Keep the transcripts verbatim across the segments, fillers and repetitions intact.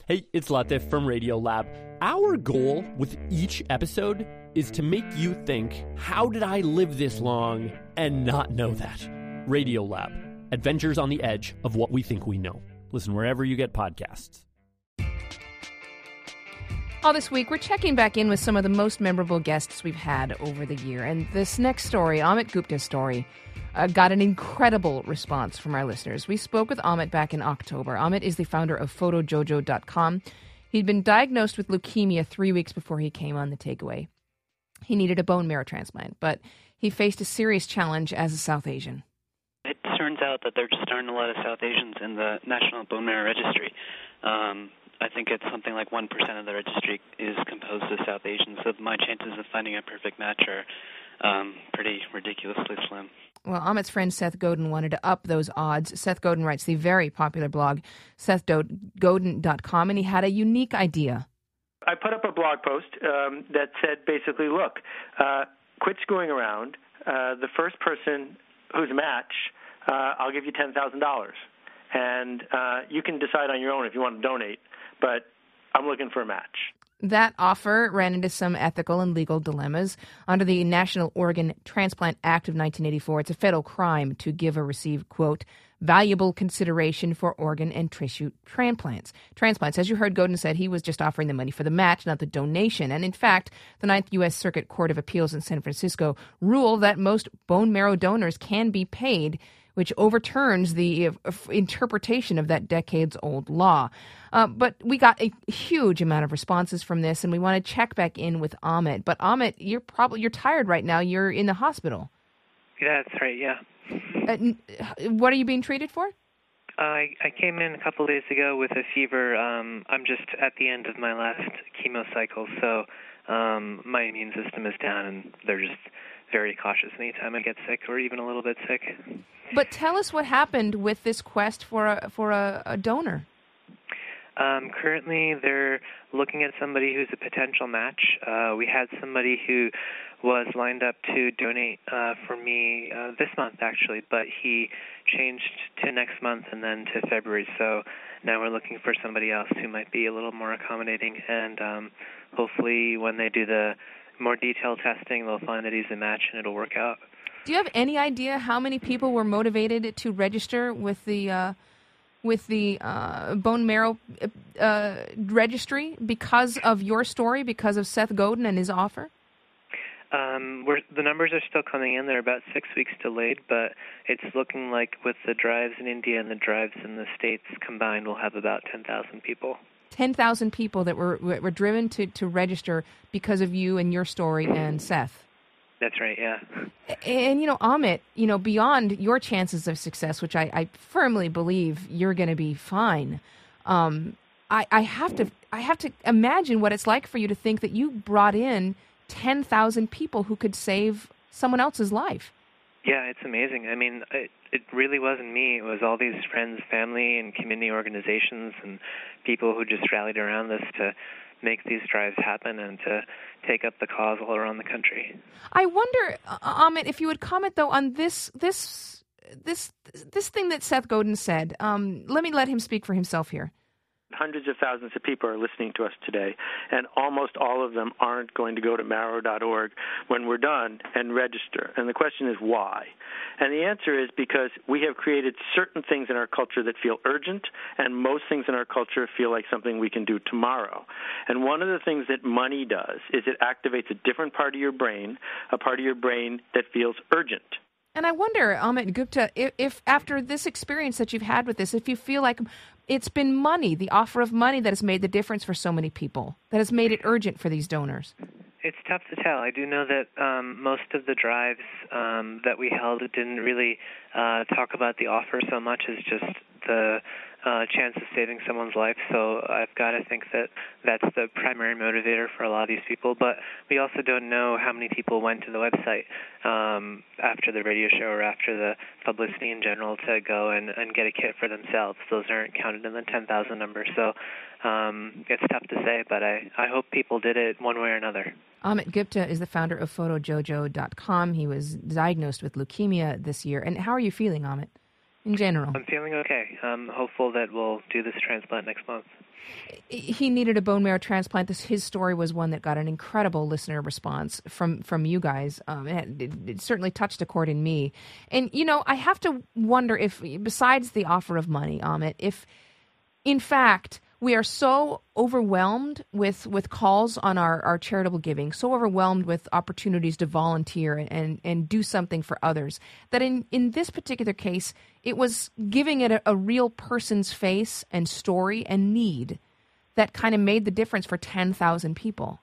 Hey, it's Latif from Radiolab. Our goal with each episode is to make you think, how did I live this long and not know that? Radiolab, adventures on the edge of what we think we know. Listen wherever you get podcasts. All this week, we're checking back in with some of the most memorable guests we've had over the year. And this next story, Amit Gupta's story, uh, got an incredible response from our listeners. We spoke with Amit back in October. Amit is the founder of photo jojo dot com. He'd been diagnosed with leukemia three weeks before he came on The Takeaway. He needed a bone marrow transplant, but he faced a serious challenge as a South Asian. It turns out that there just aren't a lot of South Asians in the National Bone Marrow Registry. Um, I think it's something like one percent of the registry is composed of South Asians, so my chances of finding a perfect match are um, pretty ridiculously slim. Well, Amit's friend Seth Godin wanted to up those odds. Seth Godin writes the very popular blog, Seth Godin dot com, and he had a unique idea. I put up a blog post um, that said basically, look, uh, quit screwing around. Uh, the first person who's a match, uh, I'll give you ten thousand dollars. And uh, you can decide on your own if you want to donate, but I'm looking for a match. That offer ran into some ethical and legal dilemmas. Under the National Organ Transplant Act of nineteen eighty-four, it's a federal crime to give or receive, quote, valuable consideration for organ and tissue transplants. Transplants, as you heard, Godin said he was just offering the money for the match, not the donation. And in fact, the Ninth U S Circuit Court of Appeals in San Francisco ruled that most bone marrow donors can be paid, which overturns the uh, interpretation of that decades-old law. Uh, but we got a huge amount of responses from this, and we want to check back in with Amit. But Amit, you're probably you're tired right now. You're in the hospital. Yeah, that's right. Yeah. Uh, what are you being treated for? Uh, I I came in a couple days ago with a fever. Um, I'm just at the end of my last chemo cycle, so um, my immune system is down, and they're just very cautious anytime I get sick or even a little bit sick. But tell us what happened with this quest for a for a, a donor. Um, currently, they're looking at somebody who's a potential match. Uh, we had somebody who was lined up to donate uh, for me uh, this month, actually, but he changed to next month and then to February. So now we're looking for somebody else who might be a little more accommodating, and um, hopefully when they do the more detailed testing, they'll find that he's a match and it'll work out. Do you have any idea how many people were motivated to register with the uh, with the uh, bone marrow uh, registry because of your story, because of Seth Godin and his offer? Um, we're, the numbers are still coming in. They're about six weeks delayed, but it's looking like with the drives in India and the drives in the States combined, we'll have about ten thousand people. ten thousand people that were were driven to, to register because of you and your story and Seth. That's right, yeah. And, you know, Amit, you know, beyond your chances of success, which I, I firmly believe you're going to be fine, um, I, I have to I have to imagine what it's like for you to think that you brought in ten thousand people who could save someone else's life. Yeah, it's amazing. I mean, it, it really wasn't me. It was all these friends, family, and community organizations and people who just rallied around this to make these drives happen and to take up the cause all around the country. I wonder, uh, Amit, if you would comment, though, on this this this this thing that Seth Godin said. Um, let me let him speak for himself here. Hundreds of thousands of people are listening to us today, and almost all of them aren't going to go to marrow dot org when we're done and register. And the question is why? And the answer is because we have created certain things in our culture that feel urgent, and most things in our culture feel like something we can do tomorrow. And one of the things that money does is it activates a different part of your brain, a part of your brain that feels urgent. And I wonder, Amit Gupta, if, if after this experience that you've had with this, if you feel like it's been money, the offer of money, that has made the difference for so many people, that has made it urgent for these donors. It's tough to tell. I do know that um, most of the drives um, that we held didn't really uh, talk about the offer so much as just the uh, chance of saving someone's life. So I've got to think that that's the primary motivator for a lot of these people. But we also don't know how many people went to the website um, after the radio show or after the publicity in general to go and, and get a kit for themselves. Those aren't counted in the ten thousand number. So um, it's tough to say, but I, I hope people did it one way or another. Amit Gupta is the founder of photo jojo dot com. He was diagnosed with leukemia this year. And how are you feeling, Amit, in general? I'm feeling okay. I'm hopeful that we'll do this transplant next month. he needed a bone marrow transplant. This his story was one that got an incredible listener response from from you guys. Um, it, it certainly touched a chord in me. And you know, I have to wonder if, besides the offer of money, Amit, if in fact we are so overwhelmed with, with calls on our, our charitable giving, so overwhelmed with opportunities to volunteer and, and, and do something for others, that in, in this particular case, it was giving it a, a real person's face and story and need that kind of made the difference for ten thousand people.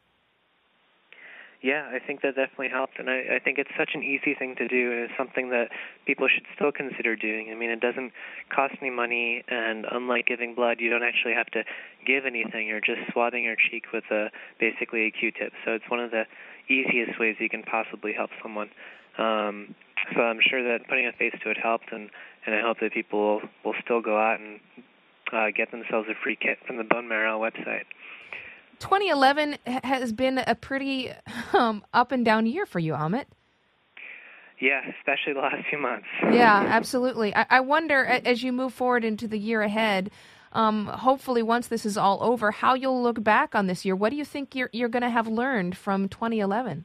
Yeah, I think that definitely helped, and I, I think it's such an easy thing to do, and it's something that people should still consider doing. I mean, it doesn't cost any money, and unlike giving blood, you don't actually have to give anything. You're just swathing your cheek with a, basically a Q-tip. So it's one of the easiest ways you can possibly help someone. Um, so I'm sure that putting a face to it helped, and, and I hope that people will, will still go out and uh, get themselves a free kit from the Bone Marrow website. twenty eleven has been a pretty um, up and down year for you, Amit. Yeah, especially the last few months. Yeah, absolutely. I, I wonder, as you move forward into the year ahead, um, hopefully once this is all over, how you'll look back on this year. What do you think you're, you're going to have learned from twenty eleven?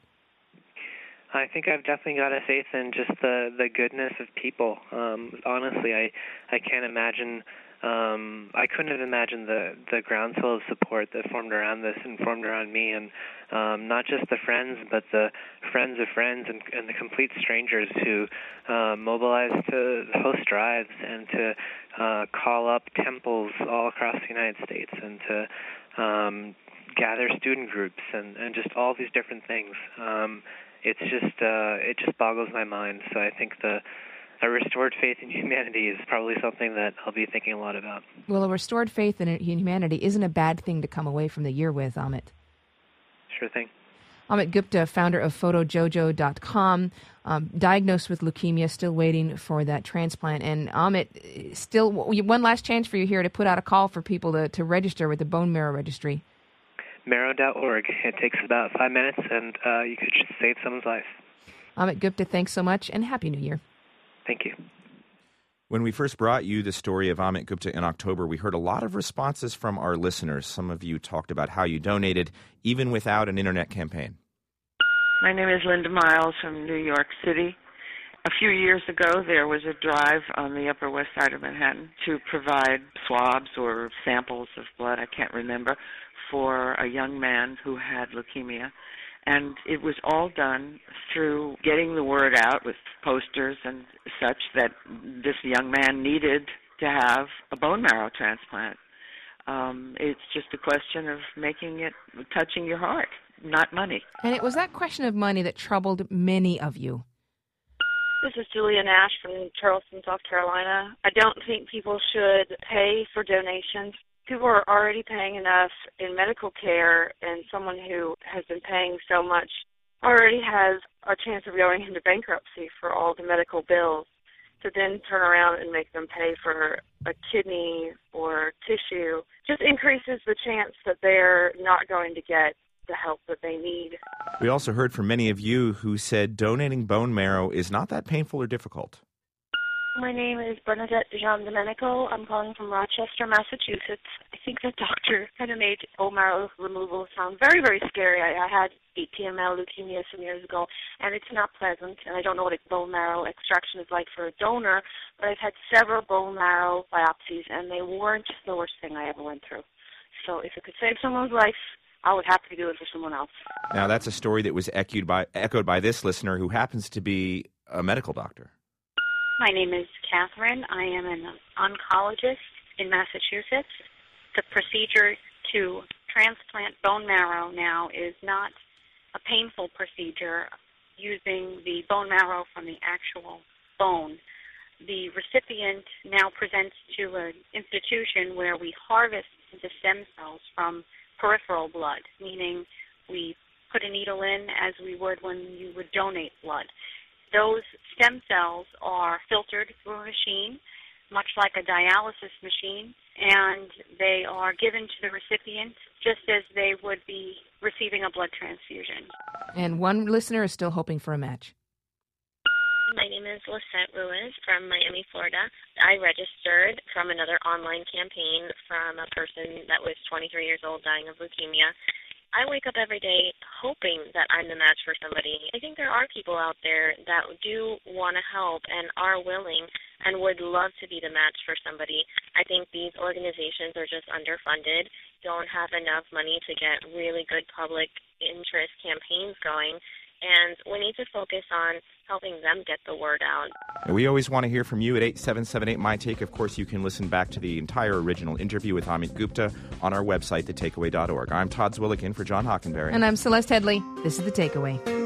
I think I've definitely got a faith in just the, the goodness of people. Um, honestly, I, I can't imagine... Um, I couldn't have imagined the, the groundswell of support that formed around this and formed around me, and um, not just the friends, but the friends of friends and, and the complete strangers who uh, mobilized to host drives and to uh, call up temples all across the United States and to um, gather student groups and, and just all these different things. Um, it's just uh, it just boggles my mind. So I think the A restored faith in humanity is probably something that I'll be thinking a lot about. Well, a restored faith in humanity isn't a bad thing to come away from the year with, Amit. Sure thing. Amit Gupta, founder of photo jojo dot com, um, diagnosed with leukemia, still waiting for that transplant. And Amit, still one last chance for you here to put out a call for people to, to register with the Bone Marrow Registry. marrow dot org. It takes about five minutes, and uh, you could just save someone's life. Amit Gupta, thanks so much, and Happy New Year. Thank you. When we first brought you the story of Amit Gupta in October, we heard a lot of responses from our listeners. Some of you talked about how you donated, even without an internet campaign. My name is Linda Miles from New York City. A few years ago, there was a drive on the Upper West Side of Manhattan to provide swabs or samples of blood, I can't remember, for a young man who had leukemia. And it was all done through getting the word out with posters and such that this young man needed to have a bone marrow transplant. Um, it's just a question of making it, touching your heart, not money. And it was that question of money that troubled many of you. This is Julia Nash from Charleston, South Carolina. I don't think people should pay for donations. People are already paying enough in medical care, and someone who has been paying so much already has a chance of going into bankruptcy for all the medical bills. To then turn around and make them pay for a kidney or tissue just increases the chance that they're not going to get the help that they need. We also heard from many of you who said donating bone marrow is not that painful or difficult. My name is Bernadette Jean Domenico. I'm calling from Rochester, Massachusetts. I think the doctor kind of made bone marrow removal sound very, very scary. I, I had A T M L leukemia some years ago, and it's not pleasant, and I don't know what a bone marrow extraction is like for a donor, but I've had several bone marrow biopsies, and they weren't the worst thing I ever went through. So if it could save someone's life, I would happily do it for someone else. Now, that's a story that was echoed by, echoed by this listener who happens to be a medical doctor. My name is Catherine. I am an oncologist in Massachusetts. The procedure to transplant bone marrow now is not a painful procedure using the bone marrow from the actual bone. The recipient now presents to an institution where we harvest the stem cells from peripheral blood, meaning we put a needle in as we would when you would donate blood. Those stem cells are filtered through a machine, much like a dialysis machine, and they are given to the recipient just as they would be receiving a blood transfusion. And one listener is still hoping for a match. My name is Lisette Ruiz from Miami, Florida. I registered from another online campaign from a person that was twenty-three years old dying of leukemia. I wake up every day hoping that I'm the match for somebody. I think there are people out there that do want to help and are willing and would love to be the match for somebody. I think these organizations are just underfunded, don't have enough money to get really good public interest campaigns going, and we need to focus on helping them get the word out. And we always want to hear from you at eight seven seven eight, M Y Take. Of course, you can listen back to the entire original interview with Amit Gupta on our website, the takeaway dot org. I'm Todd Zwillick in for John Hockenberry. And I'm Celeste Headley. This is The Takeaway.